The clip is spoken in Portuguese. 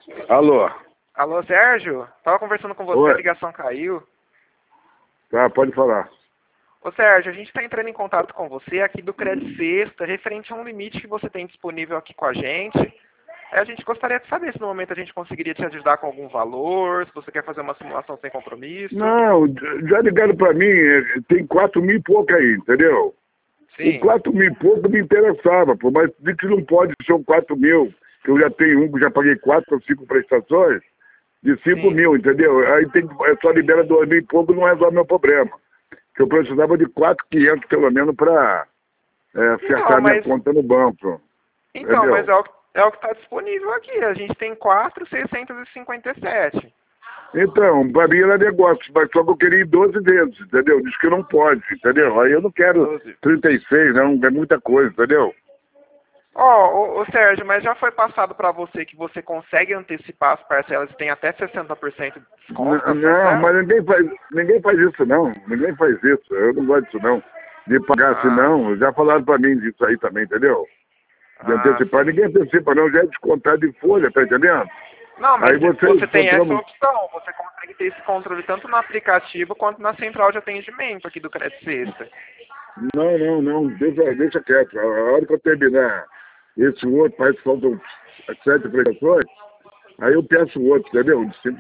Alô? Alô, Sérgio? Tava conversando com você, Oi. a ligação caiu. Tá, pode falar. Ô, Sérgio, a gente está entrando em contato com você aqui do Crédito Sexta, referente a um limite que você tem disponível aqui com a gente. A gente gostaria de saber se no momento a gente conseguiria te ajudar com algum valor, se você quer fazer uma simulação sem compromisso. Não, já ligaram pra mim, tem 4 mil e pouco aí, entendeu? Sim. O 4 mil e pouco me interessava, pô, mas diz que não pode ser um 4 mil, que eu já tenho um, que já paguei 4 ou 5 prestações, de 5 Sim. mil, entendeu? Aí só libera 2 mil e pouco, não resolve meu problema. Que eu precisava de 4.500 pelo menos pra acertar minha mas, conta no banco, mas entendeu? é o que está disponível aqui. A gente tem 4.657. Então, pra mim era negócio, mas só que eu queria ir 12 vezes, entendeu? Diz que não pode, entendeu? Aí eu não quero 12. 36, não, é muita coisa, entendeu? Ô, Sérgio, mas já foi passado para você que você consegue antecipar as parcelas e tem até 60% de desconto nas Não, parcelas? mas ninguém faz isso não, ninguém faz isso, eu não gosto disso não, de pagar assim Ah, não, já falaram pra mim disso aí também, entendeu? De antecipar, sim. ninguém antecipa não, já é descontado de folha, tá entendendo? Não, Aí mas vocês você tem essa compramos. opção. Você consegue ter esse controle tanto no aplicativo quanto na central de atendimento aqui do Crédito Sexta. Não, deixa quieto, a hora que eu terminar esse outro, parece que faltam 7 prestações, aí eu peço o outro, entendeu?